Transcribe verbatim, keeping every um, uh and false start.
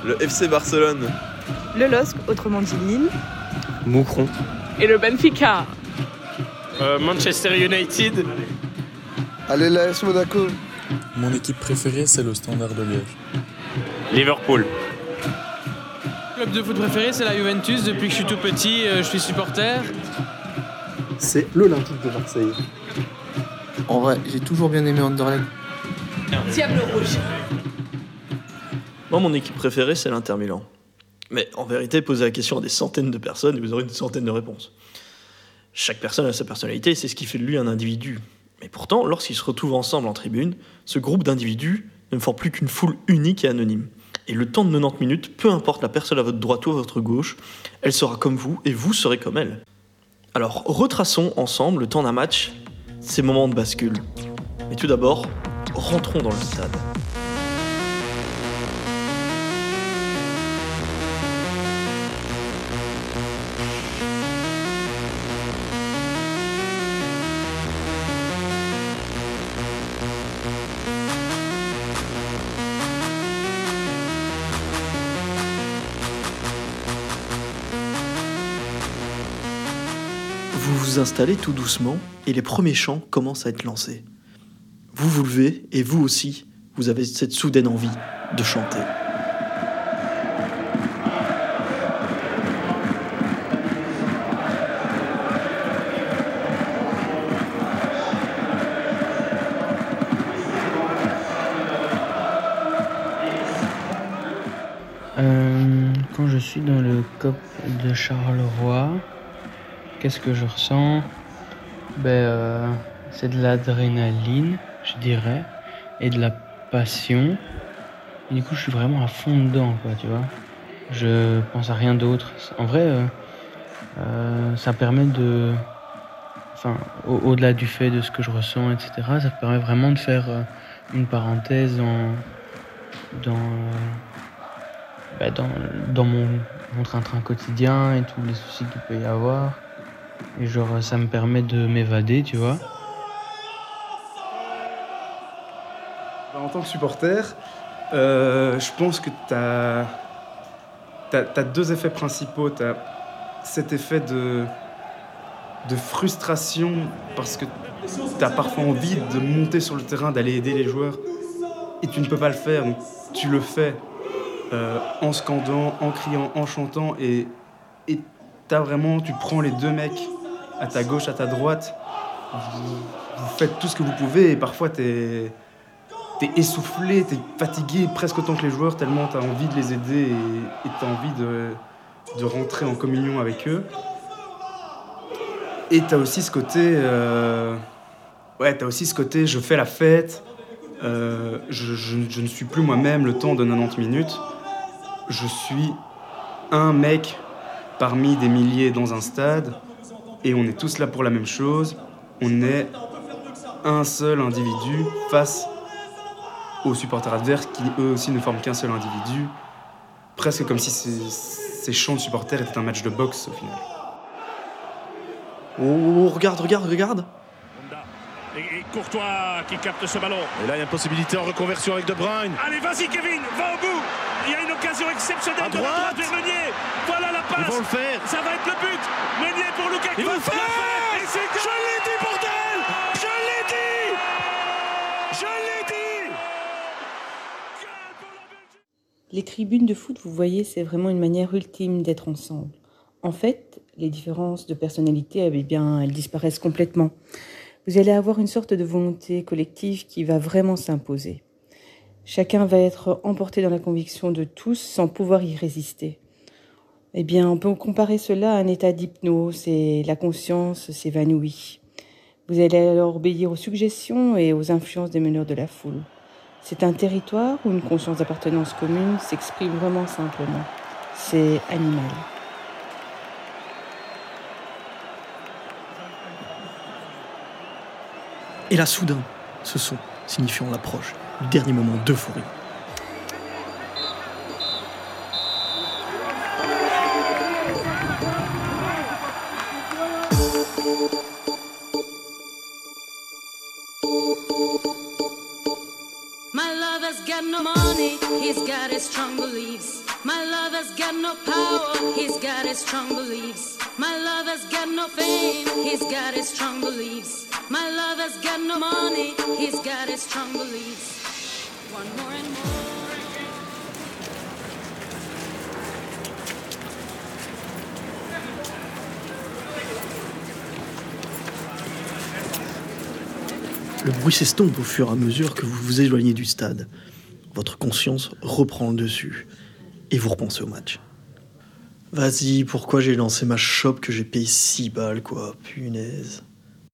Le F C Barcelone. Le L O S C, autrement dit Lille. Moucron. Et le Benfica. Euh, Manchester United. Allez, l'A S Monaco. Mon équipe préférée, c'est le Standard de Liège. Liverpool. Club de foot préféré, c'est la Juventus. Depuis que je suis tout petit, euh, je suis supporter. C'est l'Olympique de Marseille. En vrai, j'ai toujours bien aimé Anderlecht. Diable rouge. Moi, mon équipe préférée, c'est l'Inter Milan. Mais en vérité, posez la question à des centaines de personnes et vous aurez une centaine de réponses. Chaque personne a sa personnalité et c'est ce qui fait de lui un individu. Mais pourtant, lorsqu'ils se retrouvent ensemble en tribune, ce groupe d'individus ne forme plus qu'une foule unique et anonyme. Et le temps de quatre-vingt-dix minutes, peu importe la personne à votre droite ou à votre gauche, elle sera comme vous et vous serez comme elle. Alors, retraçons ensemble le temps d'un match, ces moments de bascule. Mais tout d'abord, rentrons dans le stade. Vous vous installez tout doucement et les premiers chants commencent à être lancés. Vous vous levez et vous aussi, vous avez cette soudaine envie de chanter. Euh, quand je suis dans le C O P de Charleroi, qu'est-ce que je ressens? Ben, euh, c'est de l'adrénaline, je dirais, et de la passion. Et du coup, je suis vraiment à fond dedans, quoi, tu vois. Je pense à rien d'autre. En vrai, euh, euh, ça permet de... Enfin, au- au-delà du fait de ce que je ressens, et cetera, ça permet vraiment de faire euh, une parenthèse en, dans, euh, ben, dans, dans mon, mon train-train quotidien et tous les soucis qu'il peut y avoir. Et genre, ça me permet de m'évader, tu vois. En tant que supporter, euh, je pense que tu as deux effets principaux. Tu as cet effet de, de frustration parce que tu as parfois envie de monter sur le terrain, d'aller aider les joueurs et tu ne peux pas le faire. Donc tu le fais euh, en scandant, en criant, en chantant et, et t'as vraiment, tu prends les deux mecs à ta gauche, à ta droite, vous, vous faites tout ce que vous pouvez et parfois t'es T'es essoufflé, t'es fatigué presque autant que les joueurs, tellement t'as envie de les aider et, et t'as envie de, de rentrer en communion avec eux. Et t'as aussi ce côté... Euh, ouais, t'as aussi ce côté, je fais la fête, euh, je, je, je ne suis plus moi-même le temps de quatre-vingt-dix minutes. Je suis un mec parmi des milliers dans un stade et on est tous là pour la même chose. On est un seul individu face aux supporters adverses qui eux aussi ne forment qu'un seul individu, presque comme si ces, ces chants de supporters étaient un match de boxe au final. Oh, regarde, regarde, regarde. Et Courtois qui capte ce ballon. Et là, il y a une possibilité en reconversion avec De Bruyne. Allez, vas-y, Kevin, va au bout. Il y a une occasion exceptionnelle à de droite. La droite vers Meunier. Voilà la passe. Ils vont le faire. Ça va être le but. Meunier pour Lukaku. Ils vont le faire. Et c'est que... Je l'ai dit, bordel. Je l'ai dit. Je l'ai dit. Les tribunes de foot, vous voyez, c'est vraiment une manière ultime d'être ensemble. En fait, les différences de personnalité, eh bien, elles disparaissent complètement. Vous allez avoir une sorte de volonté collective qui va vraiment s'imposer. Chacun va être emporté dans la conviction de tous sans pouvoir y résister. Eh bien, on peut comparer cela à un état d'hypnose et la conscience s'évanouit. Vous allez alors obéir aux suggestions et aux influences des meneurs de la foule. C'est un territoire où une conscience d'appartenance commune s'exprime vraiment simplement. C'est animal. Et là, soudain, ce son signifiant l'approche du dernier moment d'euphorie. My lover's got no money, he's got his strong beliefs. My lover's got no power, he's got his strong beliefs. My lover's got no fame, he's got his strong beliefs. My lover's got no money, he's got his strong beliefs. One more and more. Le bruit s'estompe au fur et à mesure que vous vous éloignez du stade. Votre conscience reprend le dessus. Et vous repensez au match. Vas-y, pourquoi j'ai lancé ma chope que j'ai payé six balles, quoi, punaise.